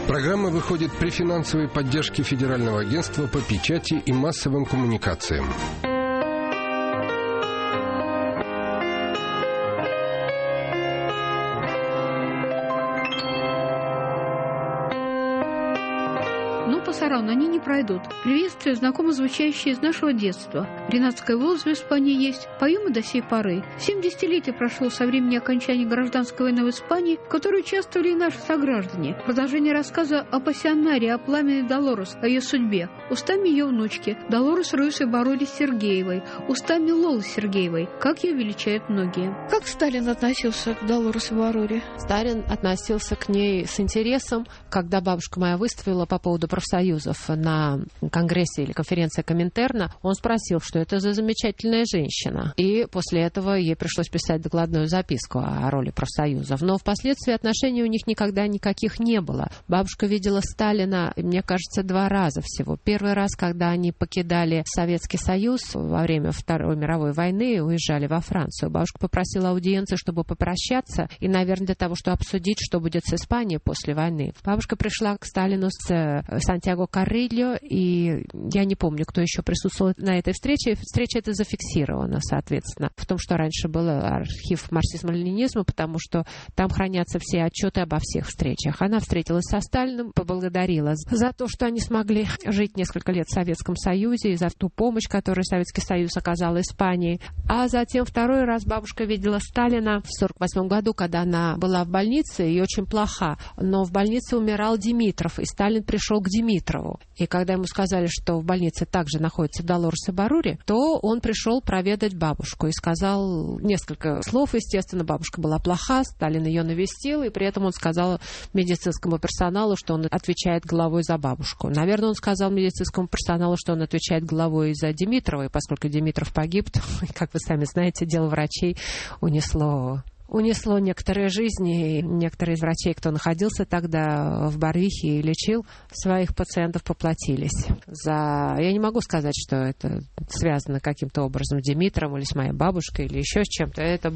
Программа выходит при финансовой поддержке Федерального агентства по печати и массовым коммуникациям. Саран, они не пройдут. Приветствие, знакомо звучащее из нашего детства. Ренатская волость в Испании есть. Поем и до сей поры. 70-летие прошло со времени окончания гражданской войны в Испании, в которой участвовали и наши сограждане. Продолжение рассказа о пассионаре, о пламени Долорес, о ее судьбе. Устами ее внучки, Долорес Руис и Бароли Сергеевой. Устами Лолы Сергеевой, как ее величают многие. Как Сталин относился к Долорес и Бароли? Сталин относился к ней с интересом. Когда бабушка моя выступила по поводу профсоюзов на конгрессе или конференции Коминтерна, он спросил, что это за замечательная женщина. И после этого ей пришлось писать докладную записку о роли профсоюзов. Но впоследствии отношений у них никогда никаких не было. Бабушка видела Сталина, мне кажется, 2 раза всего. Первый раз, когда они покидали Советский Союз во время Второй мировой войны и уезжали во Францию. Бабушка попросила аудиенции, чтобы попрощаться и, наверное, для того, чтобы обсудить, что будет с Испанией после войны. Бабушка пришла к Сталину с Сантьяго Каррильо, и я не помню, кто еще присутствовал на этой встрече. Встреча эта зафиксирована, соответственно, в том, что раньше был архив марксизма-ленинизма, потому что там хранятся все отчеты обо всех встречах. Она встретилась со Сталиным, поблагодарила за то, что они смогли жить несколько лет в Советском Союзе, и за ту помощь, которую Советский Союз оказал Испании. А затем второй раз бабушка видела Сталина в 1948 году, когда она была в больнице и очень плоха. Но в больнице умирал Димитров, и Сталин пришел к Димитрову. И когда ему сказали, что в больнице также находится Долорес и Бароли, то он пришел проведать бабушку и сказал несколько слов, естественно. Бабушка была плоха, Сталин ее навестил, и при этом он сказал медицинскому персоналу, что он отвечает головой за бабушку. Наверное, он сказал медицинскому персоналу, что он отвечает головой за Димитрова, и поскольку Димитров погиб, то, как вы сами знаете, дело врачей унесло некоторые жизни, и некоторые из врачей, кто находился тогда в Барвихе и лечил своих пациентов, поплатились. Я не могу сказать, что это связано каким-то образом с Димитровым или с моей бабушкой или еще с чем-то. Это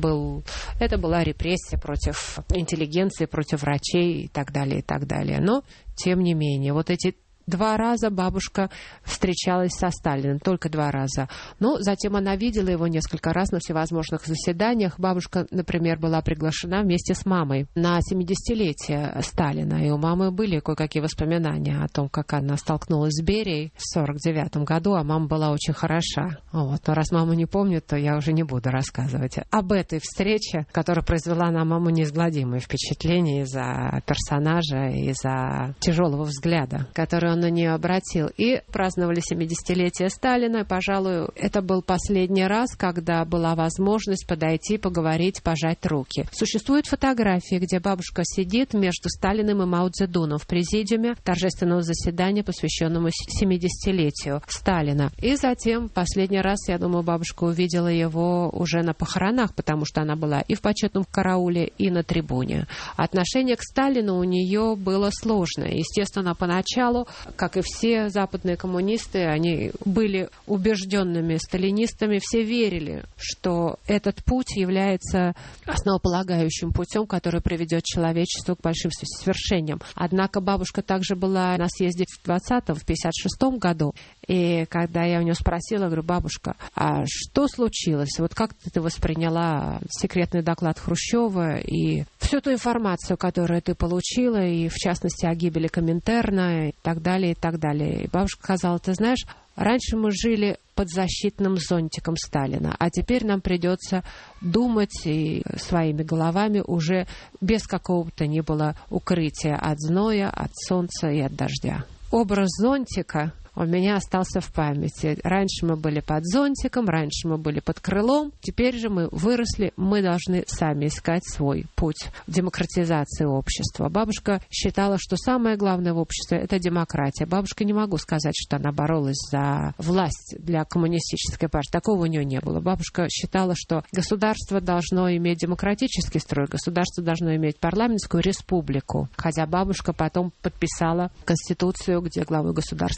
была репрессия против интеллигенции, против врачей и так далее, и так далее. Но, тем не менее, вот эти 2 раза бабушка встречалась со Сталиным, только 2 раза. Но затем она видела его несколько раз на всевозможных заседаниях. Бабушка, например, была приглашена вместе с мамой на 70-летие Сталина. И у мамы были кое-какие воспоминания о том, как она столкнулась с Берией в 1949 году, а мама была очень хороша. Но раз мама не помнит, то я уже не буду рассказывать об этой встрече, которая произвела на маму неизгладимое впечатление из-за персонажа, из-за тяжелого взгляда, который он на нее обратил. И праздновали 70-летие Сталина. И, пожалуй, это был последний раз, когда была возможность подойти, поговорить, пожать руки. Существуют фотографии, где бабушка сидит между Сталиным и Мао Цзэдуном в президиуме торжественного заседания, посвященному 70-летию Сталина. И затем, последний раз, я думаю, бабушка увидела его уже на похоронах, потому что она была и в почетном карауле, и на трибуне. Отношение к Сталину у нее было сложное. Естественно, поначалу, как и все западные коммунисты, они были убежденными сталинистами, все верили, что этот путь является основополагающим путем, который приведет человечество к большим свершениям. Однако бабушка также была на съезде в 1956 году, и когда я у нее спросила, говорю: бабушка, а что случилось? Вот как ты восприняла секретный доклад Хрущева и всю ту информацию, которую ты получила, и в частности о гибели Коминтерна и так далее, и так далее. И бабушка сказала: ты знаешь, раньше мы жили под защитным зонтиком Сталина, а теперь нам придется думать и своими головами уже без какого-то ни было укрытия от зноя, от солнца и от дождя. Образ зонтика у меня остался в памяти. Раньше мы были под зонтиком, раньше мы были под крылом, теперь же мы выросли, мы должны сами искать свой путь демократизации общества. Бабушка считала, что самое главное в обществе – это демократия. Бабушка, не могу сказать, что она боролась за власть для коммунистической партии. Такого у нее не было. Бабушка считала, что государство должно иметь демократический строй, государство должно иметь парламентскую республику. Хотя бабушка потом подписала Конституцию, где главой государства назначена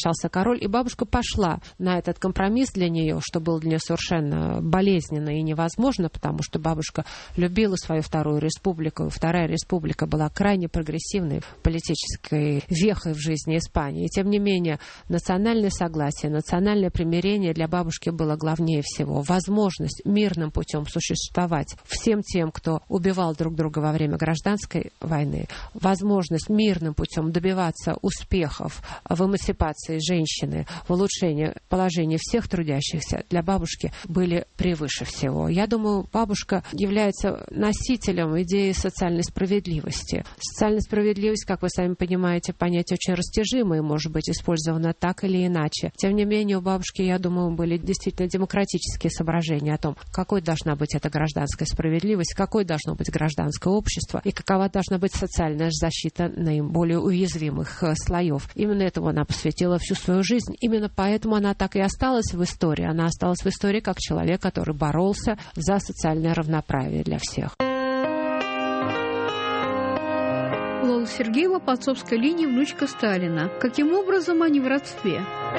скончался король, и бабушка пошла на этот компромисс для нее, что было для нее совершенно болезненно и невозможно, потому что бабушка любила свою Вторую Республику. Вторая Республика была крайне прогрессивной политической вехой в жизни Испании. И тем не менее, национальное согласие, национальное примирение для бабушки было главнее всего. Возможность мирным путем существовать всем тем, кто убивал друг друга во время гражданской войны, возможность мирным путем добиваться успехов в эмансипации женщины, в улучшении положения всех трудящихся, для бабушки были превыше всего. Я думаю, бабушка является носителем идеи социальной справедливости. Социальная справедливость, как вы сами понимаете, понятие очень растяжимое, может быть использовано так или иначе. Тем не менее, у бабушки, я думаю, были действительно демократические соображения о том, какой должна быть эта гражданская справедливость, какой должно быть гражданское общество и какова должна быть социальная защита наиболее уязвимых слоев. Именно этому она посвятила всю свою жизнь. Именно поэтому она так и осталась в истории. Она осталась в истории как человек, который боролся за социальное равноправие для всех. Лола Сергеева по отцовской линии внучка Сталина. Каким образом они в родстве?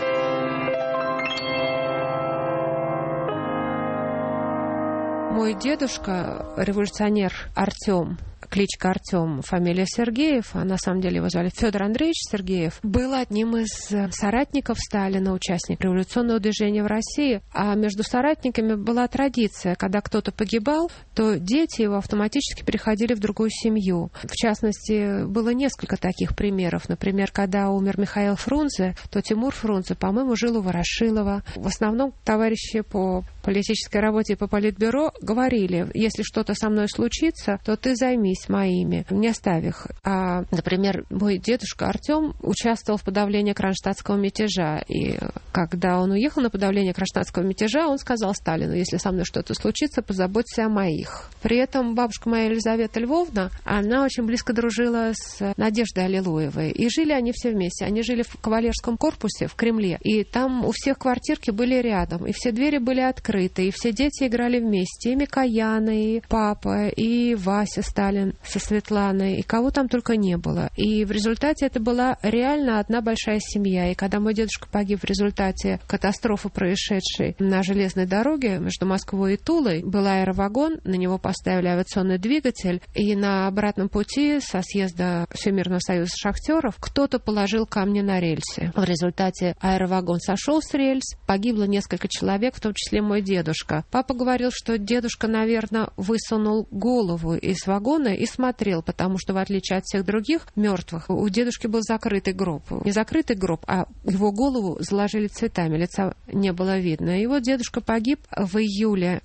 Мой дедушка, революционер Артем, кличка Артем, фамилия Сергеев, а на самом деле его звали Федор Андреевич Сергеев, был одним из соратников Сталина, участник революционного движения в России. А между соратниками была традиция, когда кто-то погибал, то дети его автоматически переходили в другую семью. В частности, было несколько таких примеров. Например, когда умер Михаил Фрунзе, то Тимур Фрунзе, по-моему, жил у Ворошилова. В основном товарищи по политической работе и по политбюро говорили: если что-то со мной случится, то ты займись моими, не оставь их. А, например, мой дедушка Артем участвовал в подавлении кронштадтского мятежа. И когда он уехал на подавление кронштадтского мятежа, он сказал Сталину: если со мной что-то случится, позаботься о моих. При этом бабушка моя Елизавета Львовна, она очень близко дружила с Надеждой Аллилуевой. И жили они все вместе. Они жили в кавалерском корпусе в Кремле. И там у всех квартирки были рядом. И все двери были открыты. И все дети играли вместе. И Микояна, и папа, и Вася Сталин со Светланой, и кого там только не было. И в результате это была реально одна большая семья. И когда мой дедушка погиб в результате катастрофы, происшедшей на железной дороге между Москвой и Тулой, был аэровагон, на него поставили авиационный двигатель, и на обратном пути со съезда Всемирного союза шахтеров кто-то положил камни на рельсы. В результате аэровагон сошел с рельс, погибло несколько человек, в том числе мой дедушка. Папа говорил, что дедушка, наверное, высунул голову из вагона и смотрел, потому что, в отличие от всех других мертвых, у дедушки был закрытый гроб. Не закрытый гроб, а его голову заложили цветами, лица не было видно. И вот дедушка погиб в июле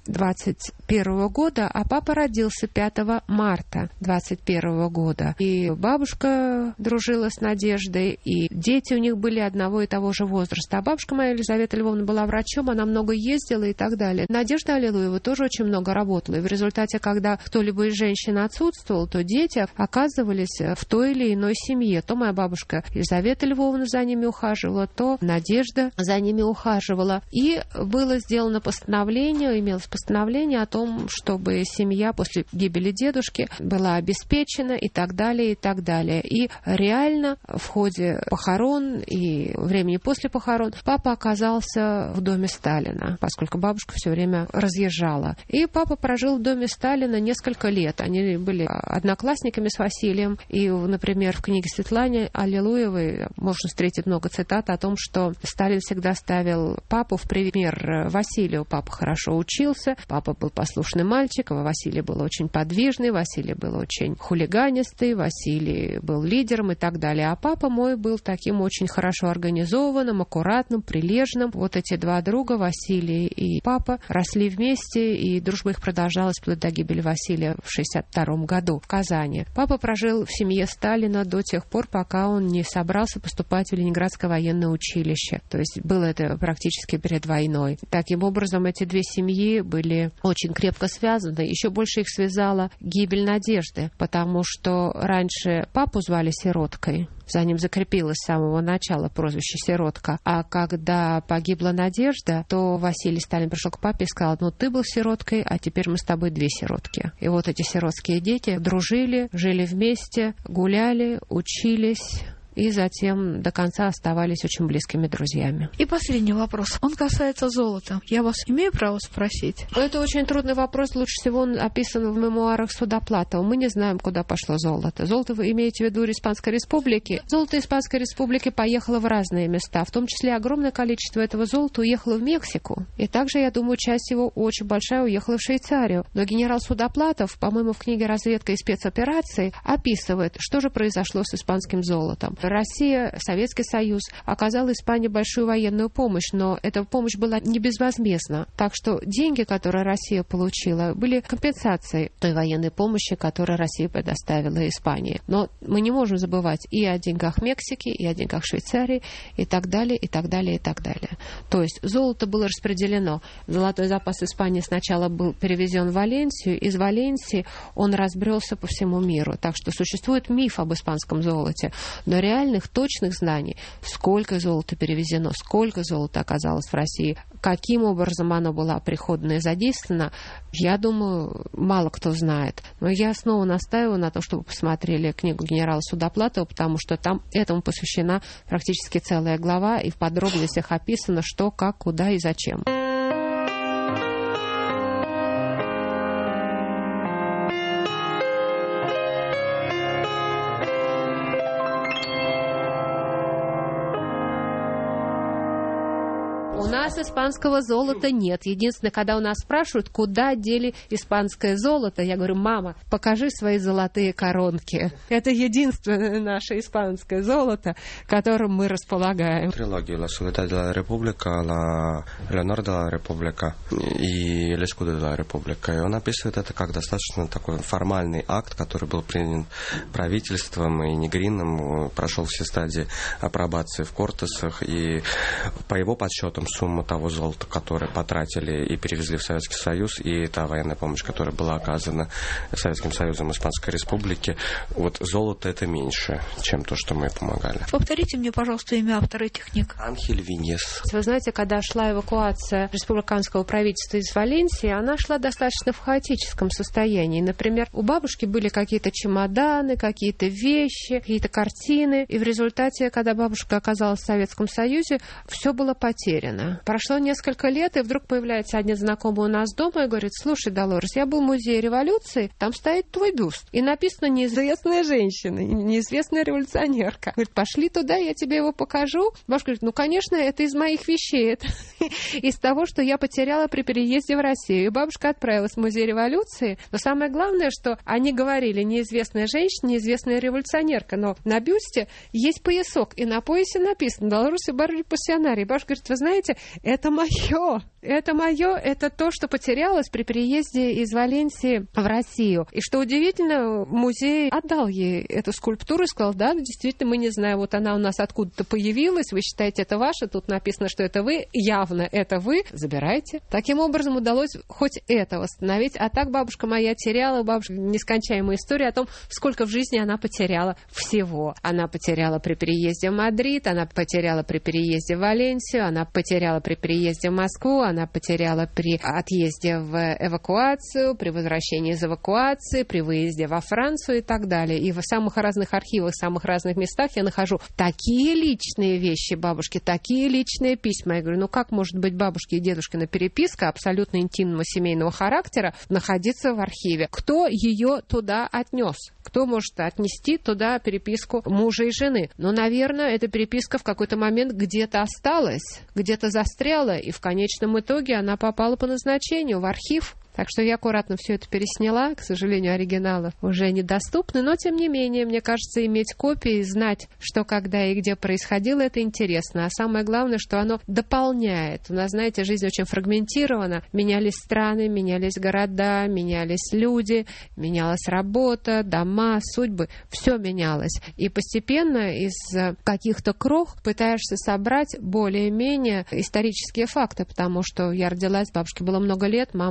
21 года, а папа родился 5 марта 21 года. И бабушка дружила с Надеждой, и дети у них были одного и того же возраста. А бабушка моя Елизавета Львовна была врачом, она много ездила и так далее. Надежда Аллилуева тоже очень много работала. И в результате, когда кто-либо из женщин отсутствовал, то дети оказывались в той или иной семье. То моя бабушка Елизавета Львовна за ними ухаживала, то Надежда за ними ухаживала. И было сделано постановление, имелось постановление о том, чтобы семья после гибели дедушки была обеспечена и так далее, и так далее. И реально в ходе похорон и времени после похорон папа оказался в доме Сталина, поскольку бабушка все время разъезжала. И папа прожил в доме Сталина несколько лет. Они были одноклассниками с Василием. И, например, в книге Светланы Аллилуевой можно встретить много цитат о том, что Сталин всегда ставил папу в пример Василию. Папа хорошо учился, папа был послушный мальчик, Василий был очень подвижный, Василий был очень хулиганистый, Василий был лидером и так далее. А папа мой был таким очень хорошо организованным, аккуратным, прилежным. Вот эти два друга, Василий и папа, росли вместе, и дружба их продолжалась вплоть до гибели Василия в 1962 году в Казани. Папа прожил в семье Сталина до тех пор, пока он не собрался поступать в Ленинградское военное училище. То есть было это практически перед войной. Таким образом, эти две семьи были очень крепко связаны. Еще больше их связала гибель Надежды, потому что раньше папу звали Сироткой. За ним закрепилось с самого начала прозвище Сиротка. А когда погибла Надежда, то Василий Сталин пришел к папе и сказал: ну, ты был сироткой, а теперь мы с тобой две сиротки. И вот эти сиротские дети дружили, жили вместе, гуляли, учились и затем до конца оставались очень близкими друзьями. И последний вопрос. Он касается золота. Я вас имею право спросить? Это очень трудный вопрос. Лучше всего он описан в мемуарах Судоплатова. Мы не знаем, куда пошло золото. Золото вы имеете в виду Испанской Республики? Золото Испанской Республики поехало в разные места. В том числе огромное количество этого золота уехало в Мексику. И также, я думаю, часть его очень большая уехала в Швейцарию. Но генерал Судоплатов, по-моему, в книге «Разведка и спецоперации» описывает, что же произошло с испанским золотом. Россия, Советский Союз оказал Испании большую военную помощь, но эта помощь была не безвозмездна. Так что деньги, которые Россия получила, были компенсацией той военной помощи, которую Россия предоставила Испании. Но мы не можем забывать и о деньгах Мексики, и о деньгах Швейцарии, и так далее, и так далее, и так далее. То есть золото было распределено. Золотой запас Испании сначала был перевезен в Валенсию, из Валенсии он разбрелся по всему миру. Так что существует миф об испанском золоте, но реальных точных знаний, сколько золота перевезено, сколько золота оказалось в России, каким образом оно было оприходовано и задействовано, я думаю, мало кто знает. Но я снова настаиваю на том, чтобы посмотрели книгу генерала Судоплатова, потому что там этому посвящена практически целая глава, и в подробностях описано, что, как, куда и зачем. У нас испанского золота нет. Единственное, когда у нас спрашивают, куда дели испанское золото, я говорю: мама, покажи свои золотые коронки. Это единственное наше испанское золото, которым мы располагаем. Трилогия «La Soledad de la República», «La Leonor de la República» и «El Escudo de la República». И он описывает это как достаточно такой формальный акт, который был принят правительством и Негрином, прошел все стадии апробации в Кортесах, и по его подсчетам сумма того золота, которое потратили и перевезли в Советский Союз, и та военная помощь, которая была оказана Советским Союзом Испанской Республики, вот золото это меньше, чем то, что мы помогали. Повторите мне, пожалуйста, имя автора этих книг. Анхель Виньес. Вы знаете, когда шла эвакуация республиканского правительства из Валенсии, она шла достаточно в хаотическом состоянии. Например, у бабушки были какие-то чемоданы, какие-то вещи, какие-то картины, и в результате, когда бабушка оказалась в Советском Союзе, все было потеряно. Прошло несколько лет, и вдруг появляется один знакомый у нас дома и говорит: слушай, Долорес, я был в музее революции, там стоит твой бюст, и написано «Неизвестная женщина», «Неизвестная революционерка». Говорит: пошли туда, я тебе его покажу. Бабушка говорит: ну, конечно, это из моих вещей, это из того, что я потеряла при переезде в Россию. И бабушка отправилась в музей революции, но самое главное, что они говорили «неизвестная женщина», «неизвестная революционерка», но на бюсте есть поясок, и на поясе написано «Долорес Ибарри Пассионари». Бабушка говорит: вы знаете, это мое, это то, что потерялось при переезде из Валенсии в Россию. И что удивительно, музей отдал ей эту скульптуру и сказал: да, действительно, мы не знаем, вот она у нас откуда-то появилась, вы считаете, это ваше, тут написано, что это вы, явно это вы, забирайте. Таким образом удалось хоть это восстановить, а так бабушка моя теряла, бабушка нескончаемая история о том, сколько в жизни она потеряла всего. Она потеряла при переезде в Мадрид, она потеряла при переезде в Валенсию, она потеряла при переезде в Москву, она потеряла при отъезде в эвакуацию, при возвращении из эвакуации, при выезде во Францию и так далее. И в самых разных архивах, в самых разных местах я нахожу такие личные вещи бабушки, такие личные письма. Я говорю: ну как может быть бабушки и дедушкина переписка абсолютно интимного семейного характера находиться в архиве? Кто ее туда отнес? Кто может отнести туда переписку мужа и жены? Ну, наверное, эта переписка в какой-то момент где-то осталась, где-то застряла, и в конечном итоге она попала по назначению в архив. Так что я аккуратно все это пересняла. К сожалению, оригиналы уже недоступны, но, тем не менее, мне кажется, иметь копии, знать, что, когда и где происходило, это интересно. А самое главное, что оно дополняет. У нас, знаете, жизнь очень фрагментирована. Менялись страны, менялись города, менялись люди, менялась работа, дома, судьбы. Все менялось. И постепенно из каких-то крох пытаешься собрать более-менее исторические факты, потому что я родилась, бабушке было много лет, мама что-то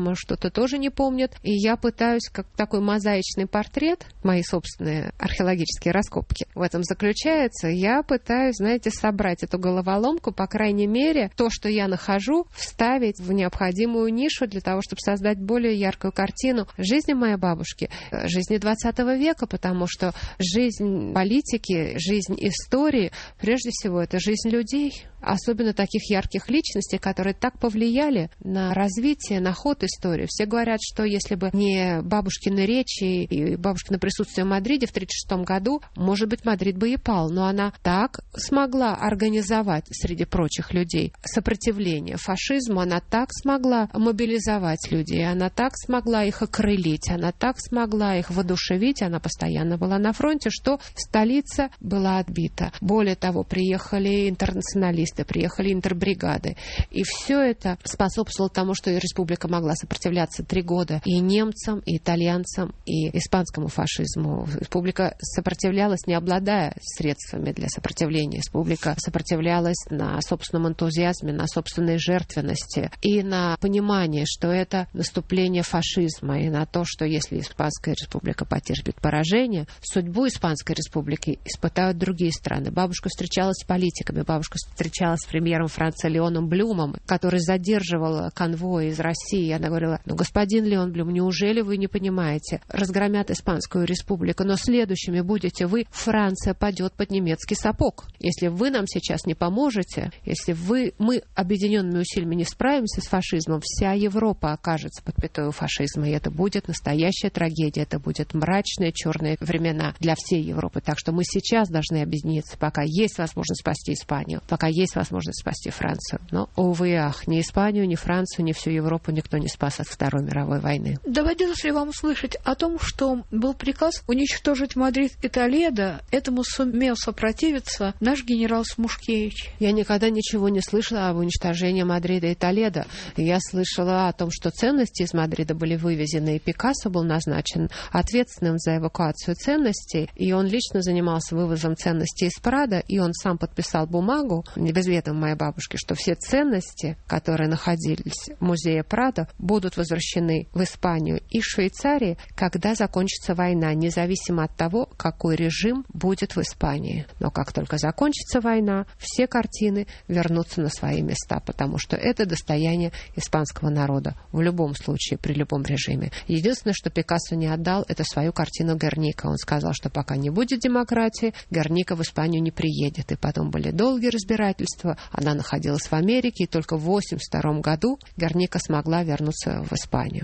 почему-то тоже не помнят. И я пытаюсь, как такой мозаичный портрет, мои собственные археологические раскопки в этом заключается, я пытаюсь, знаете, собрать эту головоломку, по крайней мере, то, что я нахожу, вставить в необходимую нишу для того, чтобы создать более яркую картину жизни моей бабушки, жизни 20 века, потому что жизнь политики, жизнь истории, прежде всего, это жизнь людей, особенно таких ярких личностей, которые так повлияли на развитие, на ход истории. Все говорят, что если бы не бабушкины речи и бабушкино присутствие в Мадриде в 1936 году, может быть, Мадрид бы и пал. Но она так смогла организовать среди прочих людей сопротивление фашизму, она так смогла мобилизовать людей, она так смогла их окрылить, она так смогла их воодушевить, она постоянно была на фронте, что столица была отбита. Более того, приехали интернационалисты, приехали интербригады. И все это способствовало тому, что республика могла сопротивляться 3 года и немцам, и итальянцам, и испанскому фашизму. Республика сопротивлялась, не обладая средствами для сопротивления. Республика сопротивлялась на собственном энтузиазме, на собственной жертвенности и на понимание, что это наступление фашизма, и на то, что если Испанская республика потерпит поражение, судьбу Испанской республики испытают другие страны. Бабушка встречалась с политиками, бабушка встречалась с премьером Франции Леоном Блюмом, который задерживал конвой из России. И она говорила: ну, господин Леон Блюм, неужели вы не понимаете? Разгромят Испанскую республику, но следующими будете вы, Франция падет под немецкий сапог. Если вы нам сейчас не поможете, если мы объединенными усилиями не справимся с фашизмом, вся Европа окажется под пятой фашизма, и это будет настоящая трагедия, это будет мрачные черные времена для всей Европы. Так что мы сейчас должны объединиться, пока есть возможность спасти Испанию, пока есть возможность спасти Францию. Но, увы и ах, ни Испанию, ни Францию, ни всю Европу никто не спас от Второй мировой войны. Доводилось ли вам слышать о том, что был приказ уничтожить Мадрид и Толедо? Этому сумел сопротивиться наш генерал Смушкевич. Я никогда ничего не слышала об уничтожении Мадрида и Толедо. Я слышала о том, что ценности из Мадрида были вывезены, и Пикассо был назначен ответственным за эвакуацию ценностей, и он лично занимался вывозом ценностей из Прадо, и он сам подписал бумагу, без ведома моей бабушки, что все ценности, которые находились в музее Прадо, будут возвращены в Испанию и Швейцарии, когда закончится война, независимо от того, какой режим будет в Испании. Но как только закончится война, все картины вернутся на свои места, потому что это достояние испанского народа в любом случае, при любом режиме. Единственное, что Пикассо не отдал, это свою картину «Герника». Он сказал, что пока не будет демократии, Герника в Испанию не приедет. И потом были долгие разбирательства. Она находилась в Америке, и только в 1982 году Герника смогла вернуться в Испанию.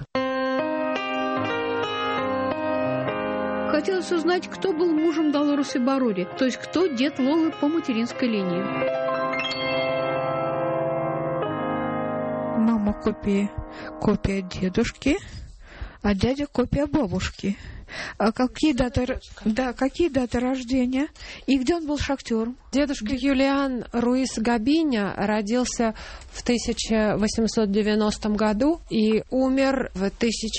Хотелось узнать, кто был мужем Долорес Ибаррури, то есть кто дед Лолы по материнской линии. Мама копия дедушки, а дядя копия бабушки. А какие даты рождения? И где он был шахтером? Дедушка Юлиан Руис Габиня родился в 1890 году и умер в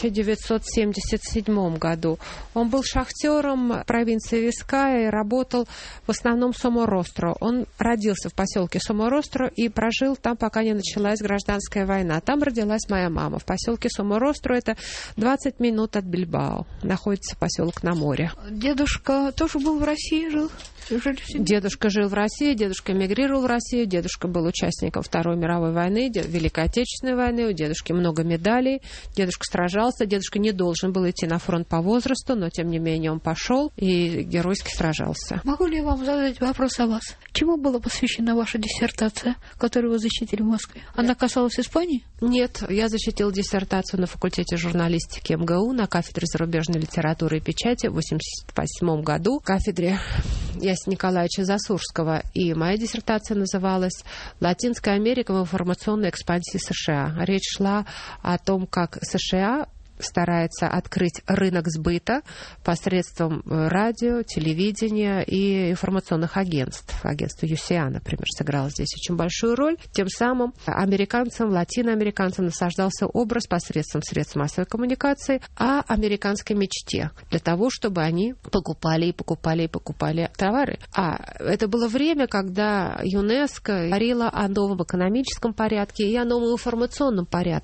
1977 году. Он был шахтером провинции Виская и работал в основном в Соморостро. Он родился в поселке Соморостро и прожил там, пока не началась гражданская война. Там родилась моя мама. В поселке Соморостро, это 20 минут от Бильбао. Находится поселок на море. Дедушка тоже был в России, жил? Дедушка жил в России, дедушка эмигрировал в Россию, дедушка был участником Второй мировой войны, Великой Отечественной войны, у дедушки много медалей, дедушка сражался, дедушка не должен был идти на фронт по возрасту, но тем не менее он пошел и геройски сражался. Могу ли я вам задать вопрос о вас? Чему была посвящена ваша диссертация, которую вы защитили в Москве? Она касалась Испании? Нет, я защитила диссертацию на факультете журналистики МГУ на кафедре зарубежной литературы и печати в 1988 году, кафедре Ясения Николаевича Засурского. И моя диссертация называлась «Латинская Америка в информационной экспансии США». Речь шла о том, как США старается открыть рынок сбыта посредством радио, телевидения и информационных агентств. Агентство UCA, например, сыграло здесь очень большую роль. Тем самым американцам, латиноамериканцам насаждался образ посредством средств массовой коммуникации о американской мечте, для того, чтобы они покупали товары. А это было время, когда ЮНЕСКО говорила о новом экономическом порядке и о новом информационном порядке.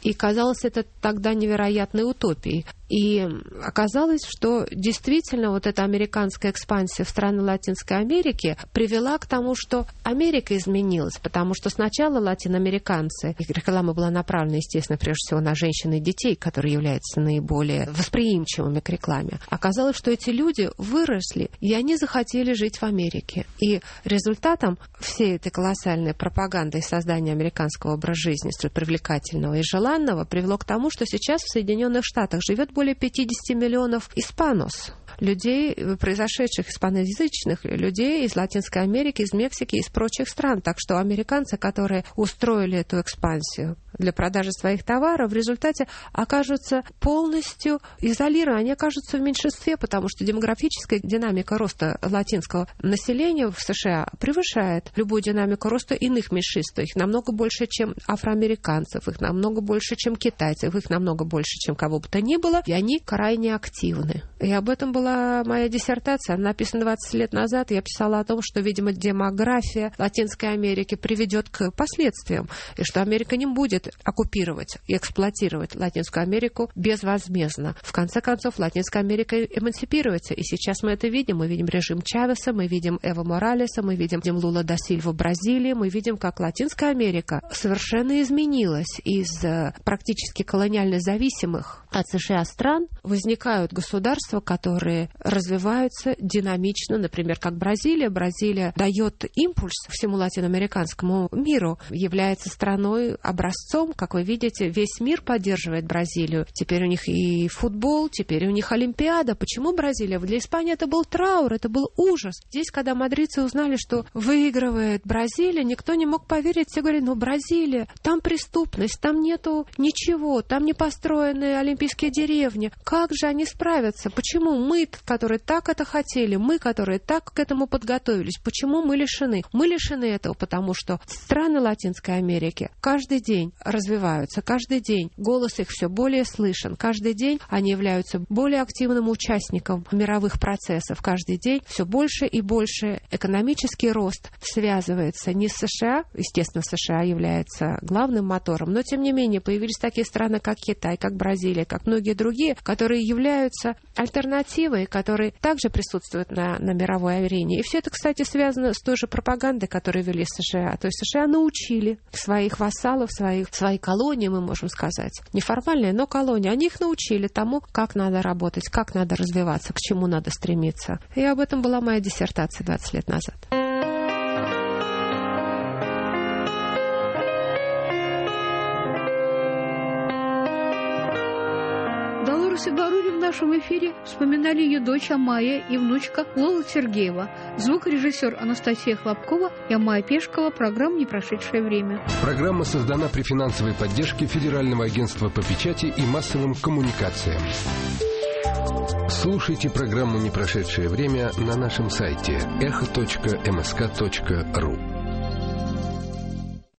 И казалось это тогда невероятной утопией. И оказалось, что действительно вот эта американская экспансия в страны Латинской Америки привела к тому, что Америка изменилась, потому что сначала латиноамериканцы, их реклама была направлена, естественно, прежде всего на женщин и детей, которые являются наиболее восприимчивыми к рекламе. Оказалось, что эти люди выросли, и они захотели жить в Америке. И результатом всей этой колоссальной пропаганды и создания американского образа жизни, столь привлекательного и желанного, привело к тому, что сейчас в Соединенных Штатах живет более 50 миллионов испанос, людей, произошедших испаноязычных, людей из Латинской Америки, из Мексики, из прочих стран. Так что американцы, которые устроили эту экспансию для продажи своих товаров, в результате окажутся полностью изолированы. Они окажутся в меньшинстве, потому что демографическая динамика роста латинского населения в США превышает любую динамику роста иных меньшинств. Их намного больше, чем афроамериканцев, их намного больше, чем китайцев, их намного больше, чем кого бы то ни было, и они крайне активны. И об этом была моя диссертация. Она написана 20 лет назад. Я писала о том, что, видимо, демография Латинской Америки приведет к последствиям, и что Америка не будет оккупировать и эксплуатировать Латинскую Америку безвозмездно. В конце концов, Латинская Америка эмансипируется, и сейчас мы это видим. Мы видим режим Чавеса, мы видим Эво Моралеса, мы видим Лула да Сильва в Бразилии, мы видим, как Латинская Америка совершенно изменилась. Из практически колониально зависимых от США стран возникают государства, которые развиваются динамично, например, как Бразилия. Бразилия дает импульс всему латиноамериканскому миру, является страной образцом. Как вы видите, весь мир поддерживает Бразилию. Теперь у них и футбол, теперь у них Олимпиада. Почему Бразилия? Для Испании это был траур, это был ужас. Здесь, когда мадридцы узнали, что выигрывает Бразилия, никто не мог поверить. Все говорили, Бразилия, там преступность, там нету ничего, там не построены олимпийские деревни. Как же они справятся? Почему мы, которые так это хотели, мы, которые так к этому подготовились, почему мы лишены? Мы лишены этого, потому что страны Латинской Америки каждый день развиваются, каждый день голос их все более слышен, каждый день они являются более активным участником мировых процессов, каждый день все больше и больше экономический рост связывается не с США, естественно, США является главным мотором, но тем не менее появились такие страны, как Китай, как Бразилия, как многие другие, которые являются альтернативой, которые также присутствуют на мировой арене. И все это, кстати, связано с той же пропагандой, которую вели США. То есть США научили своих вассалов, свои колонии, мы можем сказать. Неформальные, но колонии. Они их научили тому, как надо работать, как надо развиваться, к чему надо стремиться. И об этом была моя диссертация 20 лет назад. Долорес Игбарули в нашем эфире вспоминали ее дочь Амайя и внучка Лола Сергеева, звукорежиссер Анастасия Хлопкова и Амайя Пешкова, программа «Не прошедшее время». Программа создана при финансовой поддержке Федерального агентства по печати и массовым коммуникациям. Слушайте программу «Не прошедшее время» на нашем сайте echo.msk.ru.